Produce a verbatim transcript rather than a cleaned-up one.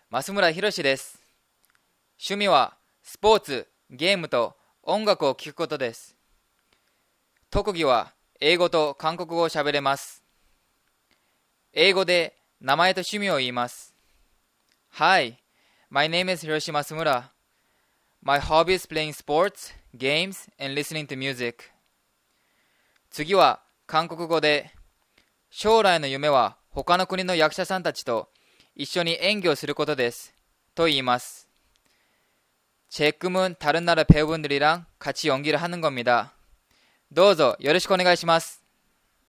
増村博史です。趣味はスポーツ、ゲームと音楽を聴くことです。特技は英語と韓国語を喋れます。英語で名前と趣味を言います。Hi, my name is Hiroshi Masumura. My hobby is playing sports, games, and listening to music. 次は韓国語で、将来の夢は他の国の役者さんたちと一緒に演技をすることですと言います。제 꿈은 다른 나라 배우분들이랑 같이 연기를 하는 겁니다. どうぞよろしくお願いします。